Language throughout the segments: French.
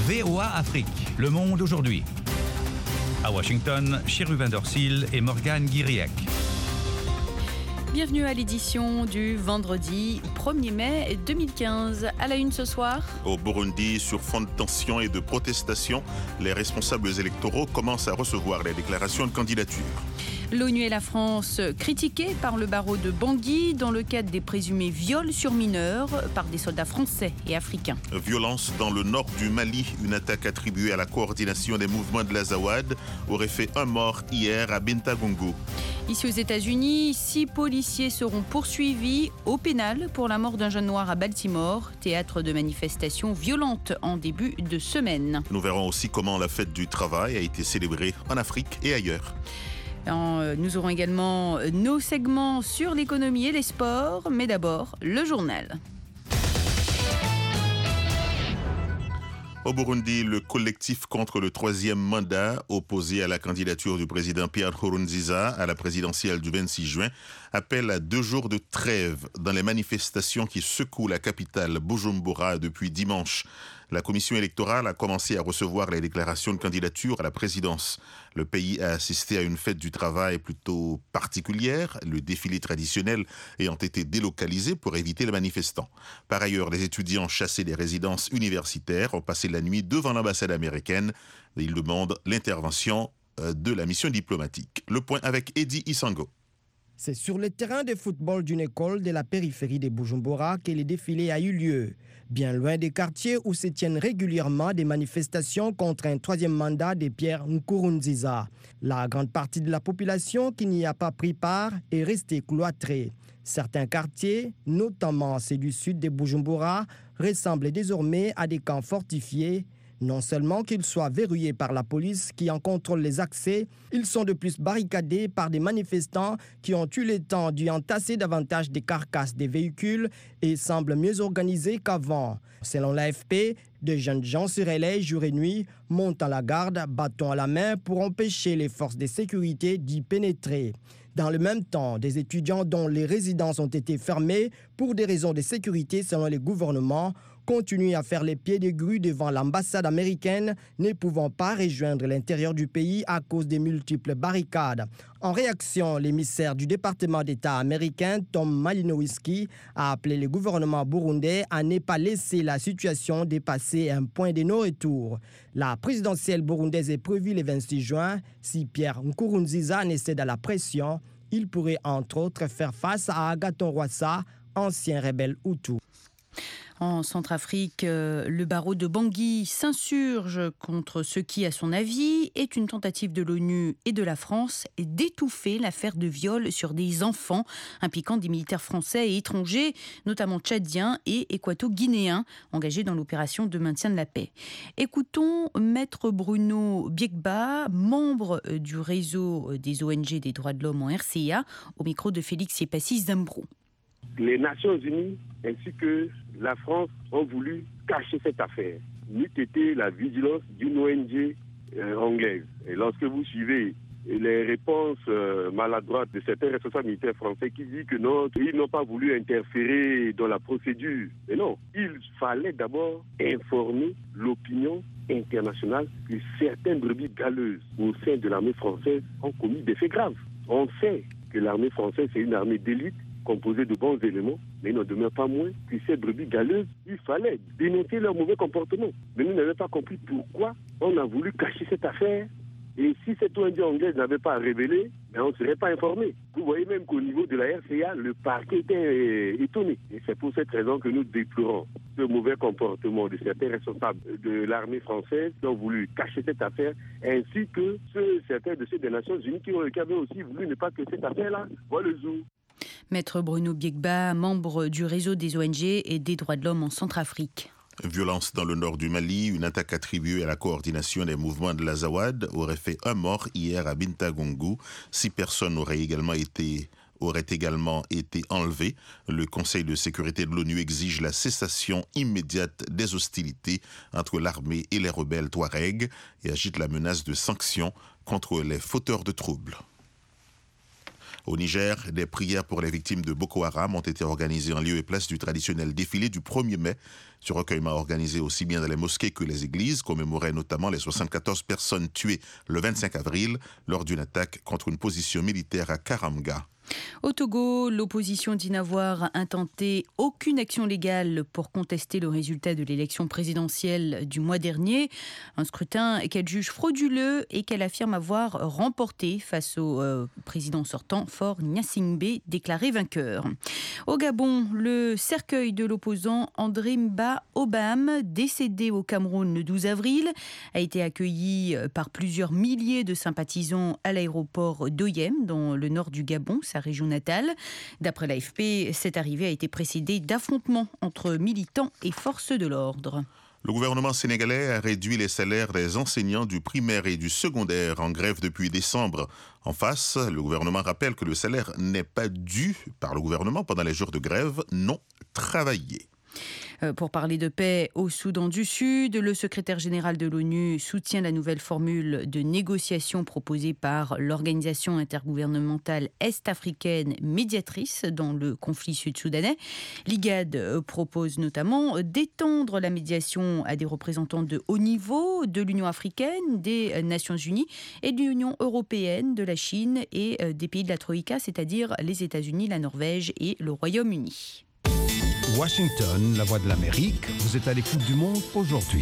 VOA Afrique, le monde aujourd'hui. À Washington, Chérubin Dorsil et Morgane Guiriec. Bienvenue à l'édition du vendredi 1er mai 2015. À la une ce soir. Au Burundi, sur fond de tension et de protestation, les responsables électoraux commencent à recevoir les déclarations de candidature. L'ONU et la France critiquées par le barreau de Bangui dans le cadre des présumés viols sur mineurs par des soldats français et africains. Violence dans le nord du Mali. Une attaque attribuée à la coordination des mouvements de l'Azawad aurait fait un mort hier à Bintagongo. Ici aux États-Unis, 6 policiers seront poursuivis au pénal pour la mort d'un jeune noir à Baltimore, théâtre de manifestations violentes en début de semaine. Nous verrons aussi comment la fête du travail a été célébrée en Afrique et ailleurs. Nous aurons également nos segments sur l'économie et les sports, mais d'abord le journal. Au Burundi, le collectif contre le troisième mandat, opposé à la candidature du président Pierre Nkurunziza à la présidentielle du 26 juin, appelle à 2 jours de trêve dans les manifestations qui secouent la capitale Bujumbura depuis dimanche. La commission électorale a commencé à recevoir les déclarations de candidature à la présidence. Le pays a assisté à une fête du travail plutôt particulière, le défilé traditionnel ayant été délocalisé pour éviter les manifestants. Par ailleurs, les étudiants chassés des résidences universitaires ont passé la nuit devant l'ambassade américaine. Ils demandent l'intervention de la mission diplomatique. Le point avec Eddie Isango. C'est sur le terrain de football d'une école de la périphérie de Bujumbura que le défilé a eu lieu, bien loin des quartiers où se tiennent régulièrement des manifestations contre un troisième mandat de Pierre Nkurunziza. La grande partie de la population qui n'y a pas pris part est restée cloîtrée. Certains quartiers, notamment ceux du sud de Bujumbura, ressemblent désormais à des camps fortifiés. Non seulement qu'ils soient verrouillés par la police qui en contrôle les accès, ils sont de plus barricadés par des manifestants qui ont eu le temps d'y entasser davantage des carcasses des véhicules et semblent mieux organisés qu'avant. Selon l'AFP, de jeunes gens se relaient jour et nuit, montant la garde, bâton à la main pour empêcher les forces de sécurité d'y pénétrer. Dans le même temps, des étudiants dont les résidences ont été fermées pour des raisons de sécurité selon les gouvernements continuent à faire les pieds de grue devant l'ambassade américaine, ne pouvant pas rejoindre l'intérieur du pays à cause des multiples barricades. En réaction, l'émissaire du département d'État américain, Tom Malinowski, a appelé le gouvernement burundais à ne pas laisser la situation dépasser un point de non-retour. La présidentielle burundaise est prévue le 26 juin. Si Pierre Nkurunziza ne cède à la pression, il pourrait entre autres faire face à Agathon Rwasa, ancien rebelle Hutu. En Centrafrique, le barreau de Bangui s'insurge contre ce qui, à son avis, est une tentative de l'ONU et de la France d'étouffer l'affaire de viol sur des enfants impliquant des militaires français et étrangers, notamment tchadiens et équato-guinéens, engagés dans l'opération de maintien de la paix. Écoutons Maître Bruno Biegba, membre du réseau des ONG des droits de l'homme en RCA, au micro de Félix Yepassi Zambro. Les Nations Unies ainsi que la France ont voulu cacher cette affaire. N'eût été la vigilance d'une ONG anglaise. Et lorsque vous suivez les réponses maladroites de certains responsables militaires français qui disent que non, ils n'ont pas voulu interférer dans la procédure. Mais non, il fallait d'abord informer l'opinion internationale que certaines brebis galeuses au sein de l'armée française ont commis des faits graves. On sait que l'armée française, c'est une armée d'élite composée de bons éléments, mais il n'en demeure pas moins que ces brebis galeuses, il fallait dénoncer leur mauvais comportement. Mais nous n'avons pas compris pourquoi on a voulu cacher cette affaire. Et si cette ONG anglaise n'avait pas révélé, on ne serait pas informé. Vous voyez même qu'au niveau de la RCA, le parquet était étonné. Et c'est pour cette raison que nous déplorons ce mauvais comportement de certains responsables de l'armée française qui ont voulu cacher cette affaire, ainsi que certains de ceux des Nations Unies qui avaient aussi voulu ne pas que cette affaire-là voie le jour. Maître Bruno Biegba, membre du réseau des ONG et des droits de l'homme en Centrafrique. Violence dans le nord du Mali, une attaque attribuée à la coordination des mouvements de l'Azawad aurait fait un mort hier à Bintagongo. 6 personnes auraient également été enlevées. Le Conseil de sécurité de l'ONU exige la cessation immédiate des hostilités entre l'armée et les rebelles Touaregs et agite la menace de sanctions contre les fauteurs de troubles. Au Niger, des prières pour les victimes de Boko Haram ont été organisées en lieu et place du traditionnel défilé du 1er mai. Ce recueillement organisé aussi bien dans les mosquées que les églises commémorait notamment les 74 personnes tuées le 25 avril lors d'une attaque contre une position militaire à Karamga. Au Togo, l'opposition dit n'avoir intenté aucune action légale pour contester le résultat de l'élection présidentielle du mois dernier. Un scrutin qu'elle juge frauduleux et qu'elle affirme avoir remporté face au président sortant, Faure Gnassingbé, déclaré vainqueur. Au Gabon, le cercueil de l'opposant André Mba Obam, décédé au Cameroun le 12 avril, a été accueilli par plusieurs milliers de sympathisants à l'aéroport d'Oyem, dans le nord du Gabon, sa région natale. D'après l'AFP, cette arrivée a été précédée d'affrontements entre militants et forces de l'ordre. Le gouvernement sénégalais a réduit les salaires des enseignants du primaire et du secondaire en grève depuis décembre. En face, le gouvernement rappelle que le salaire n'est pas dû par le gouvernement pendant les jours de grève non travaillés. Pour parler de paix au Soudan du Sud, le secrétaire général de l'ONU soutient la nouvelle formule de négociation proposée par l'organisation intergouvernementale est-africaine médiatrice dans le conflit sud-soudanais. L'IGAD propose notamment d'étendre la médiation à des représentants de haut niveau de l'Union africaine, des Nations unies et de l'Union européenne, de la Chine et des pays de la Troïka, c'est-à-dire les États-Unis, la Norvège et le Royaume-Uni. Washington, la voix de l'Amérique, vous êtes à l'écoute du monde aujourd'hui.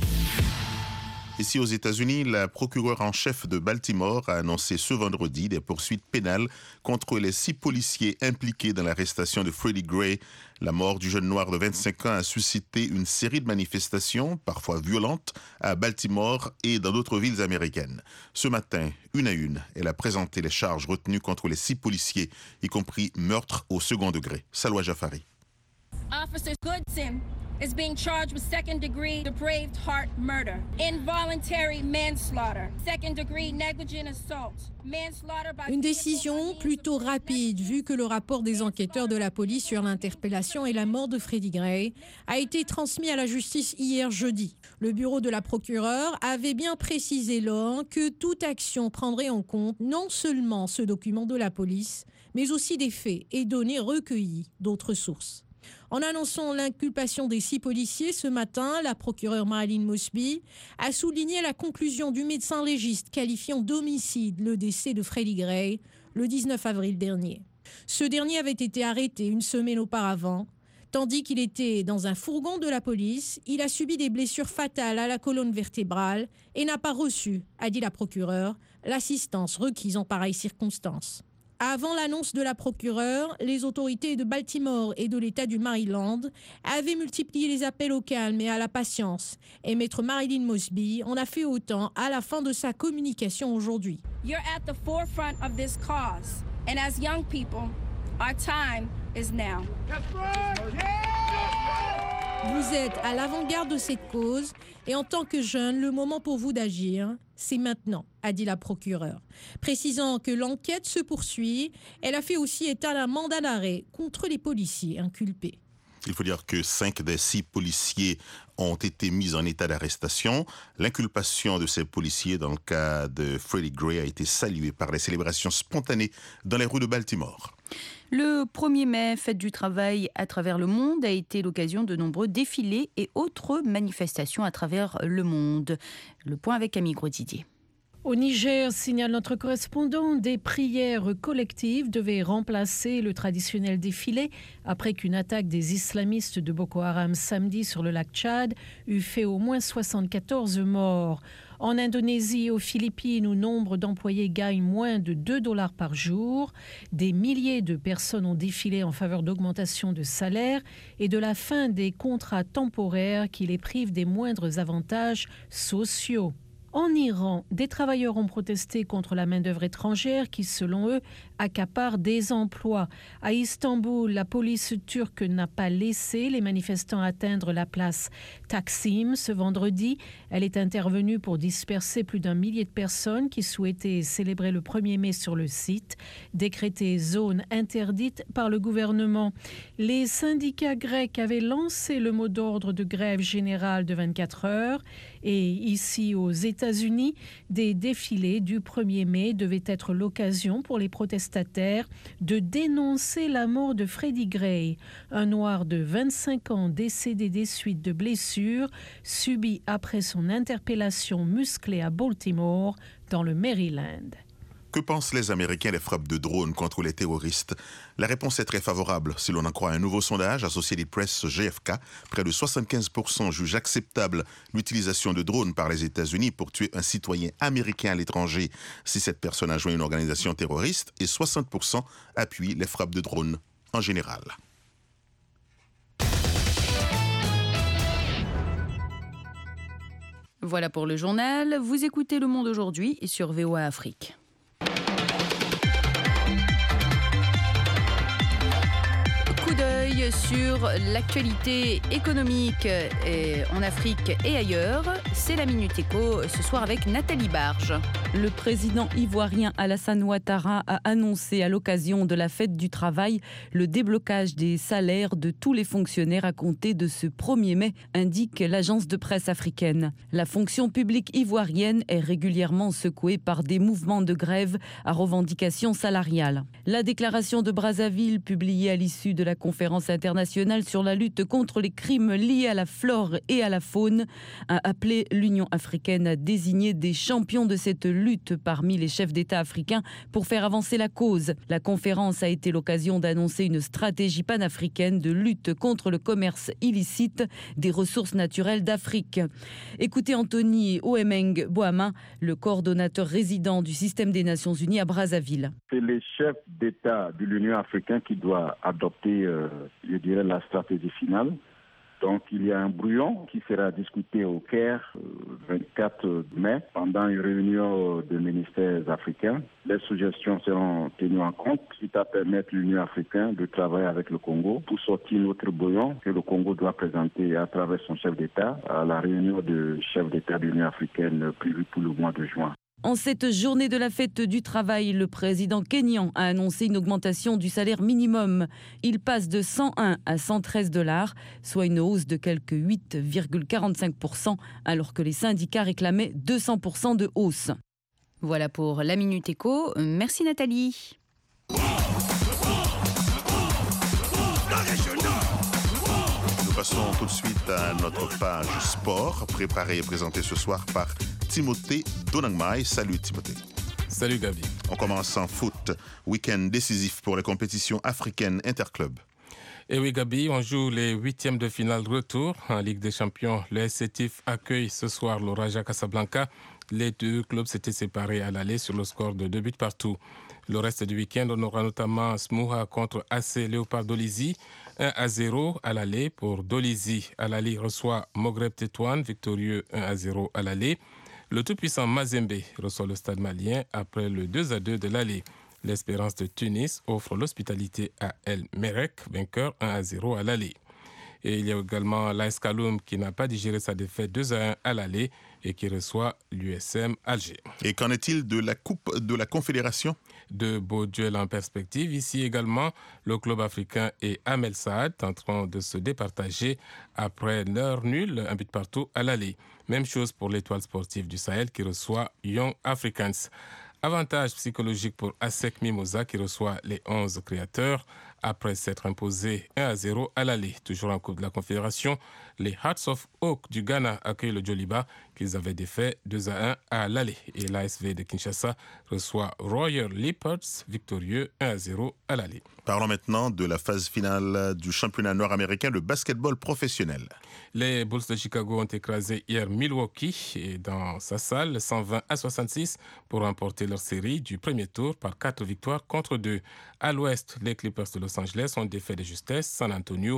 Ici aux États-Unis, la procureure en chef de Baltimore a annoncé ce vendredi des poursuites pénales contre les 6 policiers impliqués dans l'arrestation de Freddie Gray. La mort du jeune noir de 25 ans a suscité une série de manifestations, parfois violentes, à Baltimore et dans d'autres villes américaines. Ce matin, une à une, elle a présenté les charges retenues contre les 6 policiers, y compris meurtre au second degré. Salwa Jafari. Officer Goodson is being charged with second-degree depraved heart murder, involuntary manslaughter, second-degree negligent assault, manslaughter by... Une décision plutôt rapide, vu que le rapport des enquêteurs de la police sur l'interpellation et la mort de Freddie Gray a été transmis à la justice hier jeudi. Le bureau de la procureure avait bien précisé lors que toute action prendrait en compte non seulement ce document de la police, mais aussi des faits et données recueillis d'autres sources. En annonçant l'inculpation des 6 policiers ce matin, la procureure Marilyn Mosby a souligné la conclusion du médecin légiste qualifiant d'homicide le décès de Freddie Gray le 19 avril dernier. Ce dernier avait été arrêté une semaine auparavant. Tandis qu'il était dans un fourgon de la police, il a subi des blessures fatales à la colonne vertébrale et n'a pas reçu, a dit la procureure, l'assistance requise en pareilles circonstances. Avant l'annonce de la procureure, les autorités de Baltimore et de l'État du Maryland avaient multiplié les appels au calme et à la patience. Et maître Marilyn Mosby en a fait autant à la fin de sa communication aujourd'hui. You're at the forefront of this cause, and as young people, our time is now. Vous êtes à l'avant-garde de cette cause et en tant que jeune, le moment pour vous d'agir, c'est maintenant, a dit la procureure. Précisant que l'enquête se poursuit, elle a fait aussi état d'un mandat d'arrêt contre les policiers inculpés. Il faut dire que 5 des 6 policiers ont été mis en état d'arrestation. L'inculpation de ces policiers dans le cas de Freddie Gray a été saluée par les célébrations spontanées dans les rues de Baltimore. Le 1er mai, fête du travail à travers le monde, a été l'occasion de nombreux défilés et autres manifestations à travers le monde. Le point avec Camille Gros-Didier. Au Niger, signale notre correspondant, des prières collectives devaient remplacer le traditionnel défilé après qu'une attaque des islamistes de Boko Haram samedi sur le lac Tchad eut fait au moins 74 morts. En Indonésie et aux Philippines, où nombre d'employés gagnent moins de $2 par jour, des milliers de personnes ont défilé en faveur d'augmentation de salaire et de la fin des contrats temporaires qui les privent des moindres avantages sociaux. En Iran, des travailleurs ont protesté contre la main-d'œuvre étrangère qui, selon eux, accapare des emplois. À Istanbul, la police turque n'a pas laissé les manifestants atteindre la place Taksim ce vendredi. Elle est intervenue pour disperser plus d'1 millier de personnes qui souhaitaient célébrer le 1er mai sur le site, décrété zone interdite par le gouvernement. Les syndicats grecs avaient lancé le mot d'ordre de grève générale de 24 heures et ici aux États-Unis, États-Unis, des défilés du 1er mai devaient être l'occasion pour les protestataires de dénoncer la mort de Freddie Gray, un noir de 25 ans décédé des suites de blessures subies après son interpellation musclée à Baltimore, dans le Maryland. Que pensent les Américains des frappes de drones contre les terroristes? La réponse est très favorable. Si l'on en croit un nouveau sondage, Associated Press GFK, près de 75% jugent acceptable l'utilisation de drones par les États-Unis pour tuer un citoyen américain à l'étranger si cette personne a joint une organisation terroriste, et 60% appuient les frappes de drones en général. Voilà pour le journal. Vous écoutez Le Monde aujourd'hui sur VOA Afrique. Coup d'œil sur l'actualité économique en Afrique et ailleurs. C'est la Minute Éco ce soir avec Nathalie Barge. Le président ivoirien Alassane Ouattara a annoncé à l'occasion de la fête du travail le déblocage des salaires de tous les fonctionnaires à compter de ce 1er mai, indique l'agence de presse africaine. La fonction publique ivoirienne est régulièrement secouée par des mouvements de grève à revendications salariales. La déclaration de Brazzaville, publiée à l'issue de la conférence internationale sur la lutte contre les crimes liés à la flore et à la faune, a appelé l'Union africaine à désigner des champions de cette lutte parmi les chefs d'État africains pour faire avancer la cause. La conférence a été l'occasion d'annoncer une stratégie panafricaine de lutte contre le commerce illicite des ressources naturelles d'Afrique. Écoutez Anthony Oemeng Boama, le coordonnateur résident du système des Nations Unies à Brazzaville. C'est les chefs d'État de l'Union africaine qui doivent adopter, je dirais, la stratégie finale. Donc, il y a un brouillon qui sera discuté au Caire le 24 mai pendant une réunion des ministères africains. Les suggestions seront tenues en compte, quitte à permettre l'Union africaine de travailler avec le Congo pour sortir notre brouillon que le Congo doit présenter à travers son chef d'État à la réunion de chefs d'État de l'Union africaine prévue pour le mois de juin. En cette journée de la fête du travail, le président kényan a annoncé une augmentation du salaire minimum. Il passe de 101 à 113 $, soit une hausse de quelques 8,45%, alors que les syndicats réclamaient 200% de hausse. Voilà pour la Minute Éco. Merci Nathalie. Nous passons tout de suite à notre page sport, préparée et présentée ce soir par Timothée Donangmai. Salut Timothée. Salut Gabi. On commence en foot. Week-end décisif pour les compétitions africaines interclubs. Et oui Gabi, on joue les 8e de finale retour en Ligue des Champions. Le SCTIF accueille ce soir le Raja Casablanca. Les deux clubs s'étaient séparés à l'aller sur le score de 2 buts partout. Le reste du week-end, on aura notamment Smuha contre AC Léopard Dolisie, 1-0 à l'aller pour Dolisie. À l'aller reçoit Moghreb Tétouan, victorieux 1-0 à l'aller. Le tout-puissant Mazembe reçoit le Stade malien après le 2-2 de l'aller. L'Espérance de Tunis offre l'hospitalité à El Merek, vainqueur 1-0 à l'aller. Et il y a également l'AS Kaloum qui n'a pas digéré sa défaite 2-1 à l'aller et qui reçoit l'USM Alger. Et qu'en est-il de la Coupe de la Confédération? De beaux duels en perspective. Ici également, le club africain et Amel Saad tenteront de se départager après l'heure nulle, 1 but partout à l'aller. Même chose pour l'Étoile sportive du Sahel qui reçoit Young Africans. Avantage psychologique pour ASEC Mimosa qui reçoit les 11 créateurs après s'être imposé 1-0 à l'aller. Toujours en Coupe de la Confédération, les Hearts of Oak du Ghana accueillent le Djoliba qu'ils avaient défait 2-1 à l'aller. Et l'ASV de Kinshasa reçoit Royal Leopards, victorieux 1-0 à l'aller. Parlons maintenant de la phase finale du championnat nord-américain de basketball professionnel. Les Bulls de Chicago ont écrasé hier Milwaukee et dans sa salle 120-66 pour remporter leur série du premier tour par 4 victoires contre 2. À l'ouest, les Clippers de Los Angeles ont défait de justesse San Antonio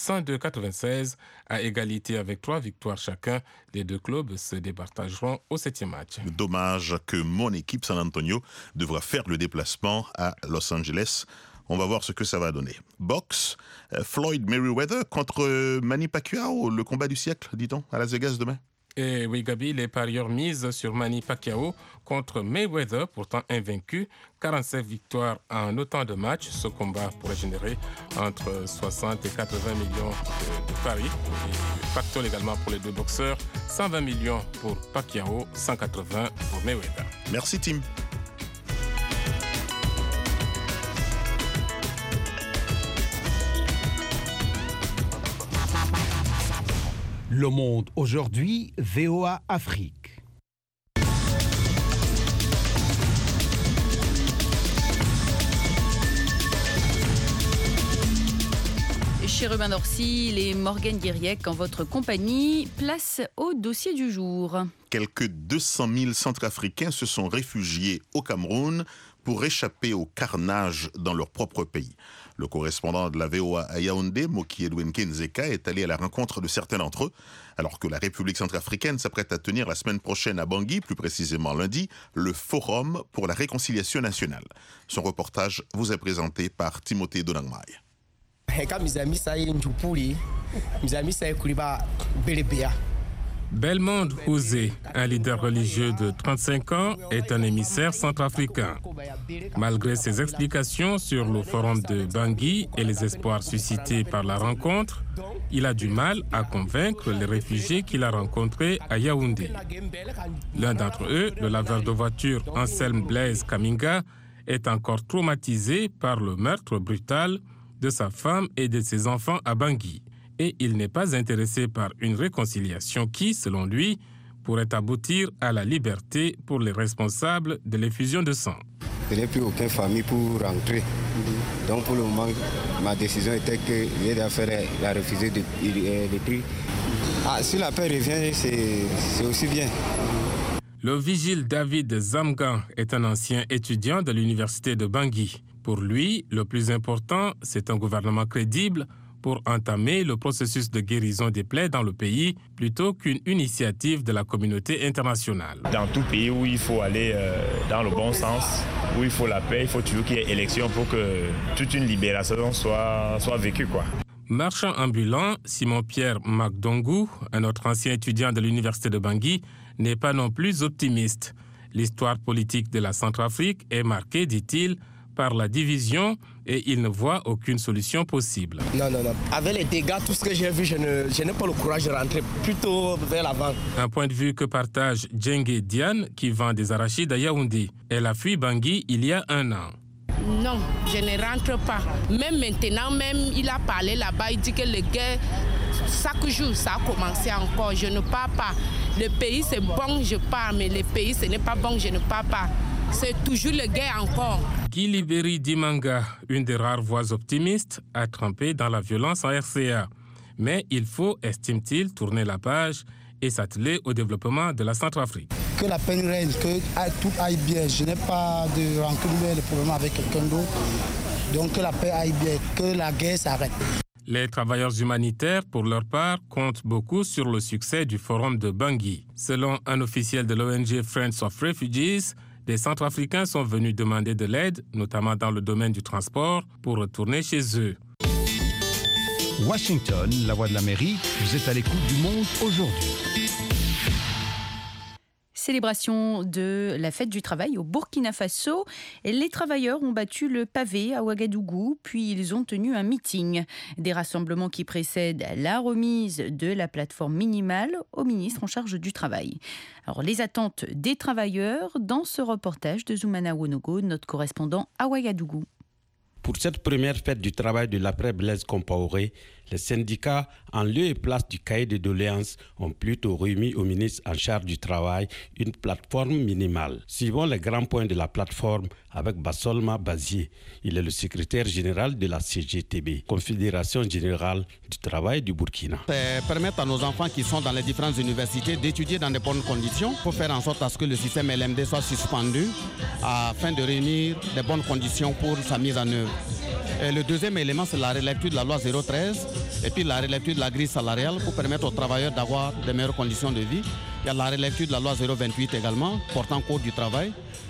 102-96 à égalité avec 3 victoires chacun. Les deux clubs se départageront au 7e match. Dommage que mon équipe San Antonio devra faire le déplacement à Los Angeles. On va voir ce que ça va donner. Boxe, Floyd Mayweather contre Manny Pacquiao, le combat du siècle, dit-on, à Las Vegas demain. Et oui, Gabi, les parieurs misent sur Manny Pacquiao contre Mayweather, pourtant invaincu. 47 victoires en autant de matchs. Ce combat pourrait générer entre 60 et 80 millions de paris. Et facteur également pour les deux boxeurs. 120 millions pour Pacquiao, 180 pour Mayweather. Merci, Tim. Le Monde aujourd'hui, VOA Afrique. Chez Ruben Dorsil et Morgane Guiriec en votre compagnie, place au dossier du jour. Quelques 200 000 Centrafricains se sont réfugiés au Cameroun pour échapper au carnage dans leur propre pays. Le correspondant de la VOA à Yaoundé, Moki Edwin Kenzeka, est allé à la rencontre de certains d'entre eux, alors que la République centrafricaine s'apprête à tenir la semaine prochaine à Bangui, plus précisément lundi, le Forum pour la réconciliation nationale. Son reportage vous est présenté par Timothée Donangmai. Belmond Ouzé, un leader religieux de 35 ans, est un émissaire centrafricain. Malgré ses explications sur le forum de Bangui et les espoirs suscités par la rencontre, il a du mal à convaincre les réfugiés qu'il a rencontrés à Yaoundé. L'un d'entre eux, le laveur de voiture Anselme Blaise Kaminga, est encore traumatisé par le meurtre brutal de sa femme et de ses enfants à Bangui. Et il n'est pas intéressé par une réconciliation qui, selon lui, pourrait aboutir à la liberté pour les responsables de l'effusion de sang. Je n'ai plus aucune famille pour rentrer. Donc pour le moment, ma décision était que lieu d'affaire la refuser de prix. Si la paix revient, c'est aussi bien. Le vigile David Zamgan est un ancien étudiant de l'université de Bangui. Pour lui, le plus important, c'est un gouvernement crédible pour entamer le processus de guérison des plaies dans le pays, plutôt qu'une initiative de la communauté internationale. Dans tout pays où il faut aller dans le bon sens, où il faut la paix, il faut toujours qu'il y ait élection pour que toute une libération soit vécue, quoi. Marchand ambulant, Simon-Pierre Magdongou, un autre ancien étudiant de l'université de Bangui, n'est pas non plus optimiste. L'histoire politique de la Centrafrique est marquée, dit-il, par la division et il ne voit aucune solution possible. Non. Avec les dégâts, tout ce que j'ai vu, je n'ai pas le courage de rentrer plutôt vers l'avant. Un point de vue que partage Djengue Diane, qui vend des arachides à Yaoundé. Elle a fui Bangui il y a 1 an. Non, je ne rentre pas. Même maintenant, il a parlé là-bas, il dit que les guerres, chaque jour, ça a commencé encore. Je ne pars pas. Le pays, c'est bon, je pars, mais le pays, ce n'est pas bon, je ne pars pas. C'est toujours le guerre encore. Guy Liberi Dimanga, une des rares voix optimistes, a trempé dans la violence en RCA. Mais il faut, estime-t-il, tourner la page et s'atteler au développement de la Centrafrique. Que la paix règne, que tout aille bien. Je n'ai pas de rancune, de problème avec quelqu'un d'autre. Donc que la paix aille bien, que la guerre s'arrête. Les travailleurs humanitaires, pour leur part, comptent beaucoup sur le succès du forum de Bangui. Selon un officiel de l'ONG Friends of Refugees, des Centrafricains sont venus demander de l'aide, notamment dans le domaine du transport, pour retourner chez eux. Washington, la voix de l'Amérique, vous êtes à l'écoute du Monde aujourd'hui. Célébration de la fête du travail au Burkina Faso. Les travailleurs ont battu le pavé à Ouagadougou, puis ils ont tenu un meeting. Des rassemblements qui précèdent la remise de la plateforme minimale au ministre en charge du travail. Alors, les attentes des travailleurs dans ce reportage de Zoumana Wonogo, notre correspondant à Ouagadougou. Pour cette première fête du travail de l'après Blaise Compaoré, les syndicats, en lieu et place du cahier de doléances, ont plutôt remis au ministre en charge du travail une plateforme minimale. Suivons les grands points de la plateforme avec Bassolma Bazier. Il est le secrétaire général de la CGTB, Confédération Générale du Travail du Burkina. Permettre à nos enfants qui sont dans les différentes universités d'étudier dans de bonnes conditions pour faire en sorte à ce que le système LMD soit suspendu afin de réunir des bonnes conditions pour sa mise en œuvre. Et le deuxième élément, c'est la relecture de la loi 013 et puis la relecture de la grille salariale pour permettre aux travailleurs d'avoir de meilleures conditions de vie. Il y a la relecture de la loi 028 également, portant code du travail.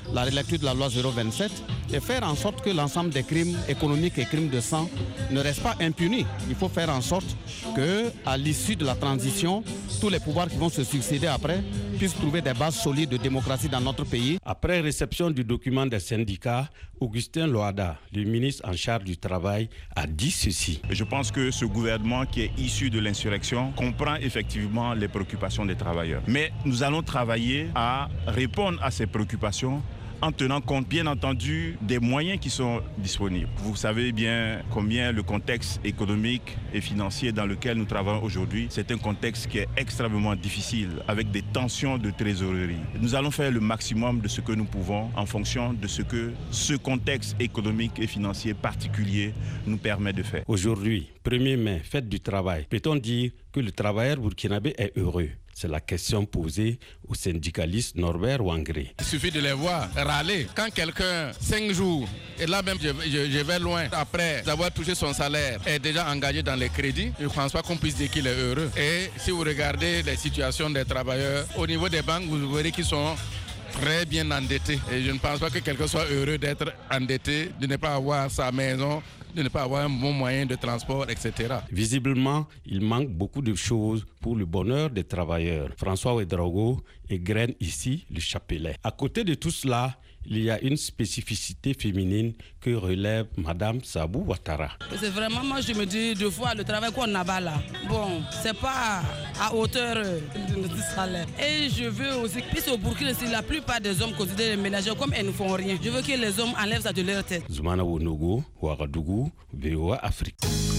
la relecture de la loi 027 et faire en sorte que l'ensemble des crimes économiques et crimes de sang ne restent pas impunis. Il faut faire en sorte qu'à l'issue de la transition, tous les pouvoirs qui vont se succéder après puissent trouver des bases solides de démocratie dans notre pays. Après réception du document des syndicats, Augustin Loada, le ministre en charge du travail, a dit ceci. Je pense que ce gouvernement qui est issu de l'insurrection comprend effectivement les préoccupations des travailleurs. Mais nous allons travailler à répondre à ces préoccupations en tenant compte, bien entendu, des moyens qui sont disponibles. Vous savez bien combien le contexte économique et financier dans lequel nous travaillons aujourd'hui, c'est un contexte qui est extrêmement difficile, avec des tensions de trésorerie. Nous allons faire le maximum de ce que nous pouvons en fonction de ce que ce contexte économique et financier particulier nous permet de faire. Aujourd'hui, 1er mai, fête du travail, peut-on dire que le travailleur burkinabé est heureux? C'est la question posée au syndicaliste Norbert Wangré. Il suffit de les voir râler. Quand quelqu'un, 5 jours, et là même je vais loin, après avoir touché son salaire, est déjà engagé dans les crédits, je ne pense pas qu'on puisse dire qu'il est heureux. Et si vous regardez les situations des travailleurs, au niveau des banques, vous verrez qu'ils sont très bien endettés. Et je ne pense pas que quelqu'un soit heureux d'être endetté, de ne pas avoir sa maison, de ne pas avoir un bon moyen de transport, etc. Visiblement, il manque beaucoup de choses pour le bonheur des travailleurs. François Ouedraogo égrène ici le chapelet. À côté de tout cela, il y a une spécificité féminine que relève Madame Sabou Ouattara. C'est vraiment, moi je me dis deux fois, le travail qu'on a là, bon, c'est pas à hauteur de notre salaire. Et je veux aussi, puisque au Burkina, la plupart des hommes considèrent les ménagères comme elles ne font rien. Je veux que les hommes enlèvent ça de leur tête. Zoumana Wonogo, Ouagadougou, VOA Afrique.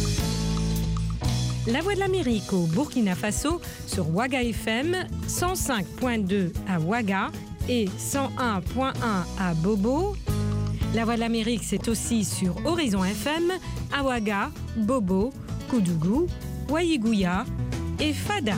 La Voix de l'Amérique au Burkina Faso sur Ouaga FM, 105.2 à Ouaga et 101.1 à Bobo. La Voix de l'Amérique, c'est aussi sur Horizon FM, à Ouaga, Bobo, Koudougou, Ouaïgouya et Fada.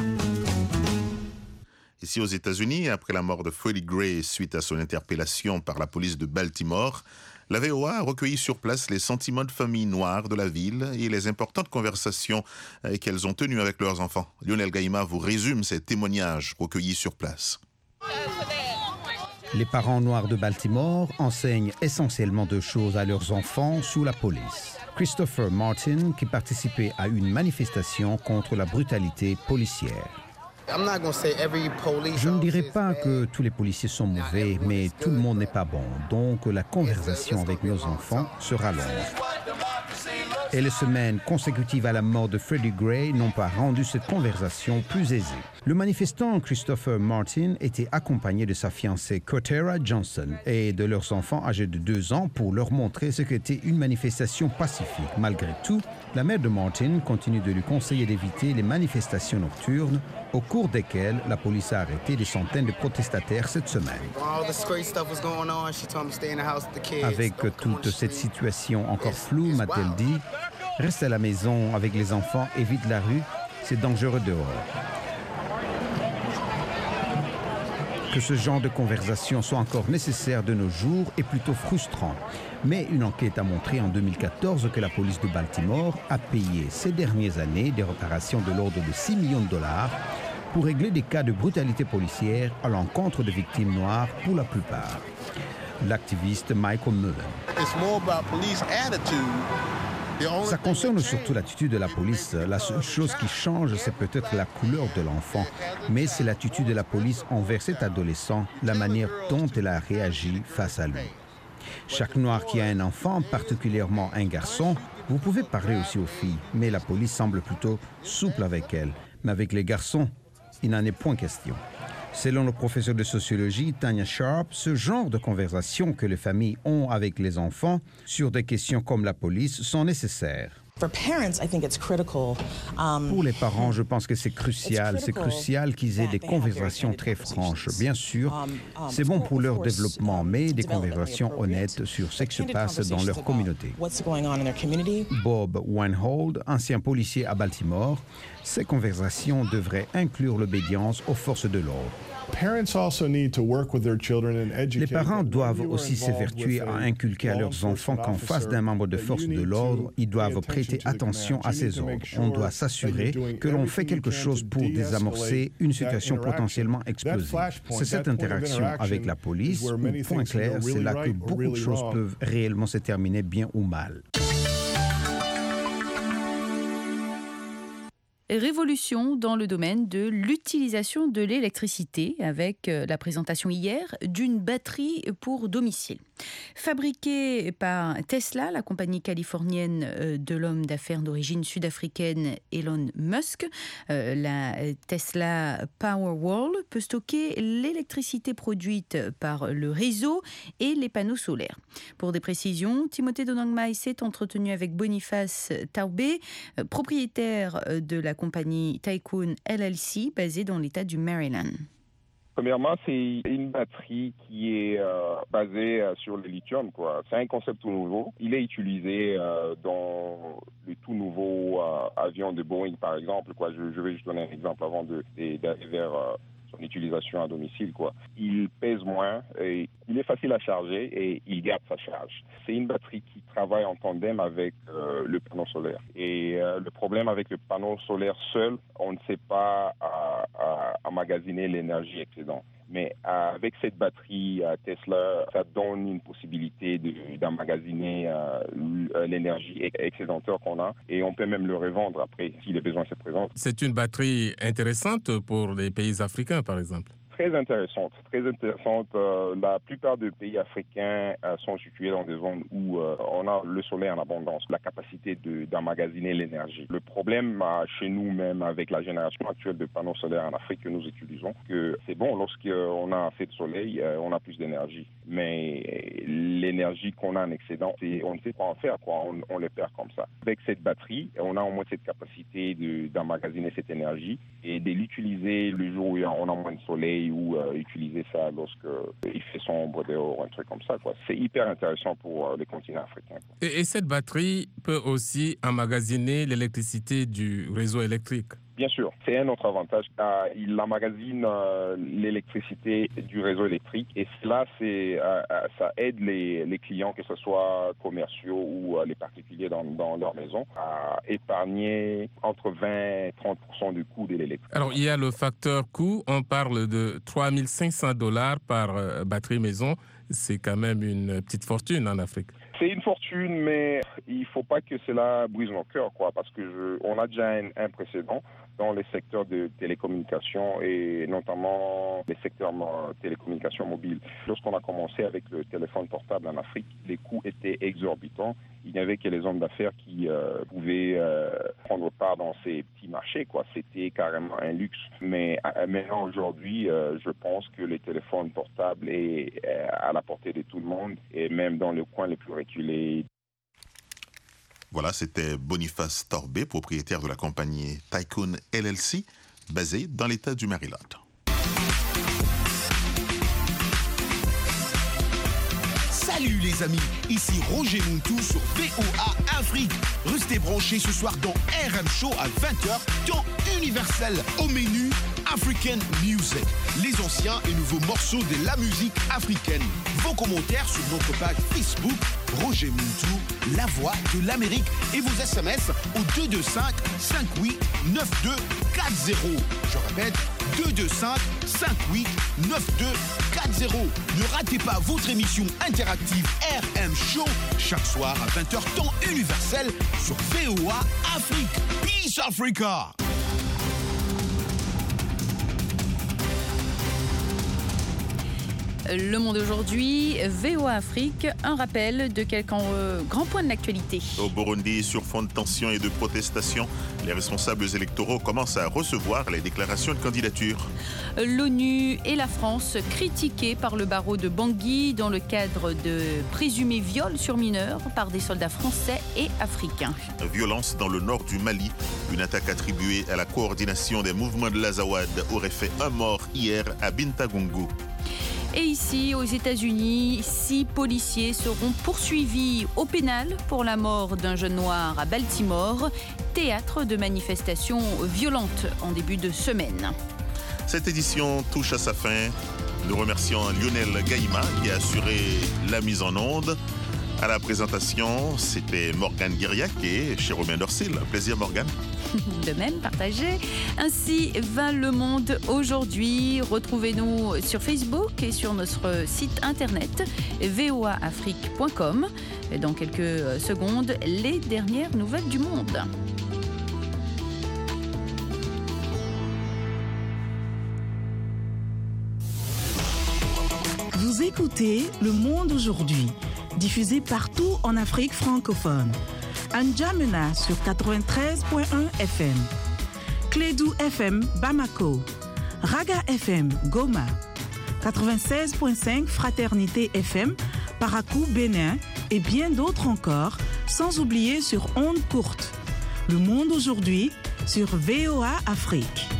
Ici aux États-Unis, après la mort de Freddie Gray suite à son interpellation par la police de Baltimore, la VOA a recueilli sur place les sentiments de familles noires de la ville et les importantes conversations qu'elles ont tenues avec leurs enfants. Lionel Gaïma vous résume ces témoignages recueillis sur place. Les parents noirs de Baltimore enseignent essentiellement 2 choses à leurs enfants sous la police. Christopher Martin, qui participait à une manifestation contre la brutalité policière. Je ne dirais pas que tous les policiers sont mauvais, mais tout le monde n'est pas bon. Donc la conversation avec nos enfants sera longue. Et les semaines consécutives à la mort de Freddie Gray n'ont pas rendu cette conversation plus aisée. Le manifestant Christopher Martin était accompagné de sa fiancée Cortera Johnson et de leurs enfants âgés de 2 ans pour leur montrer ce qu'était une manifestation pacifique. Malgré tout, la mère de Martin continue de lui conseiller d'éviter les manifestations nocturnes au cours desquelles la police a arrêté des centaines de protestataires cette semaine. Avec toute cette situation encore floue, m'a-t-elle dit, reste à la maison avec les enfants, évite la rue, c'est dangereux dehors. Que ce genre de conversation soit encore nécessaire de nos jours est plutôt frustrant. Mais une enquête a montré en 2014 que la police de Baltimore a payé ces dernières années des réparations de l'ordre de $6 millions pour régler des cas de brutalité policière à l'encontre de victimes noires pour la plupart. L'activiste Michael Mullen. Ça concerne surtout l'attitude de la police. La seule chose qui change, c'est peut-être la couleur de l'enfant. Mais c'est l'attitude de la police envers cet adolescent, la manière dont elle a réagi face à lui. Chaque noir qui a un enfant, particulièrement un garçon, vous pouvez parler aussi aux filles, mais la police semble plutôt souple avec elles. Mais avec les garçons, il n'en est point question. Selon le professeur de sociologie, Tanya Sharp, ce genre de conversations que les familles ont avec les enfants sur des questions comme la police sont nécessaires. Pour les parents, je pense que c'est crucial. C'est crucial qu'ils aient des conversations très franches. Bien sûr, c'est bon pour leur développement, mais des conversations honnêtes sur ce qui se passe dans leur communauté. Bob Weinhold, ancien policier à Baltimore, ces conversations devraient inclure l'obédience aux forces de l'ordre. Les parents doivent aussi s'évertuer à inculquer à leurs enfants qu'en face d'un membre de force de l'ordre, ils doivent prêter prêter attention à ces ordres. On doit s'assurer que l'on fait quelque chose pour désamorcer une situation potentiellement explosive. C'est cette interaction avec la police où, point clair, c'est là que beaucoup de choses peuvent réellement se terminer bien ou mal. Révolution dans le domaine de l'utilisation de l'électricité avec la présentation hier d'une batterie pour domicile. Fabriquée par Tesla, la compagnie californienne de l'homme d'affaires d'origine sud-africaine Elon Musk, la Tesla Powerwall peut stocker l'électricité produite par le réseau et les panneaux solaires. Pour des précisions, Timothée Donangmai s'est entretenu avec Boniface Taubé, propriétaire de la compagnie Tycoon LLC basée dans l'État du Maryland. Premièrement, c'est une batterie qui est basée sur le lithium, quoi. C'est un concept tout nouveau. Il est utilisé dans le tout nouveau avion de Boeing, par exemple, quoi. Je vais juste donner un exemple avant d'arriver vers son utilisation à domicile, quoi. Il pèse moins, et il est facile à charger et il garde sa charge. C'est une batterie qui travaille en tandem avec le panneau solaire. Et le problème avec le panneau solaire seul, on ne sait pas emmagasiner l'énergie excédente. Mais avec cette batterie Tesla, ça donne une possibilité d'emmagasiner l'énergie excédenteur qu'on a, et on peut même le revendre après si les besoins se présentent. C'est une batterie intéressante pour les pays africains, par exemple. Très intéressante, très intéressante. La plupart des pays africains sont situés dans des zones où on a le soleil en abondance, la capacité d'emmagasiner l'énergie. Le problème chez nous même avec la génération actuelle de panneaux solaires en Afrique que nous utilisons, que c'est bon lorsqu'on a assez de soleil, on a plus d'énergie. Mais l'énergie qu'on a en excédent, on ne sait pas en faire, quoi. On le perd comme ça. Avec cette batterie, on a au moins cette capacité d'emmagasiner cette énergie et de l'utiliser le jour où on a moins de soleil, ou utiliser ça lorsqu'il fait sombre dehors, un truc comme ça, quoi. C'est hyper intéressant pour les continents africains. Et cette batterie peut aussi emmagasiner l'électricité du réseau électrique? Bien sûr, c'est un autre avantage. Il emmagasine l'électricité du réseau électrique et cela, ça aide les clients, que ce soit commerciaux ou les particuliers dans leur maison, à épargner entre 20 et 30% du coût de l'électricité. Alors, il y a le facteur coût. On parle de $3 500 par batterie maison. C'est quand même une petite fortune en Afrique. C'est une fortune, mais il ne faut pas que cela brise nos cœurs, quoi, parce qu'on a déjà un précédent dans les secteurs de télécommunications et notamment les secteurs télécommunications mobiles. Lorsqu'on a commencé avec le téléphone portable en Afrique, les coûts étaient exorbitants. Il n'y avait que les hommes d'affaires qui pouvaient prendre part dans ces petits marchés, quoi. C'était carrément un luxe. Mais maintenant, aujourd'hui, je pense que les téléphones portables est à la portée de tout le monde et même dans les coins les plus reculés. Voilà, c'était Boniface Taubé, propriétaire de la compagnie Tycoon LLC, basée dans l'État du Maryland. Salut les amis, ici Roger Muntu sur VOA Afrique. Restez branchés ce soir dans RM Show à 20h, temps universel. Au menu, African Music, les anciens et nouveaux morceaux de la musique africaine. Vos commentaires sur notre page Facebook, Roger Muntu, la voix de l'Amérique, et vos SMS au 225 58 9240. Je répète, 225 58 9240. Ne ratez pas votre émission interactive RM Show chaque soir à 20h temps universel sur VOA Afrique. Peace Africa. Le Monde aujourd'hui, VOA Afrique, un rappel de quelques grands points de l'actualité. Au Burundi, sur fond de tension et de protestation, les responsables électoraux commencent à recevoir les déclarations de candidature. L'ONU et la France critiquées par le barreau de Bangui dans le cadre de présumés viols sur mineurs par des soldats français et africains. Violence dans le nord du Mali. Une attaque attribuée à la coordination des mouvements de l'Azawad aurait fait un mort hier à Bintagungu. Et ici, aux États-Unis, 6 policiers seront poursuivis au pénal pour la mort d'un jeune noir à Baltimore, théâtre de manifestations violentes en début de semaine. Cette édition touche à sa fin. Nous remercions Lionel Gaïma qui a assuré la mise en onde. À la présentation, c'était Morgane Guiriac et Chéromien Dorsil. Plaisir Morgane. De même, partagez. Ainsi va le monde aujourd'hui. Retrouvez-nous sur Facebook et sur notre site internet voaafrique.com. Dans quelques secondes, les dernières nouvelles du monde. Vous écoutez Le Monde aujourd'hui, diffusé partout en Afrique francophone. N'Djamena sur 93.1 FM, Clédou FM Bamako, Raga FM Goma, 96.5 Fraternité FM Parakou Bénin et bien d'autres encore, sans oublier sur ondes courtes. Le Monde aujourd'hui sur VOA Afrique.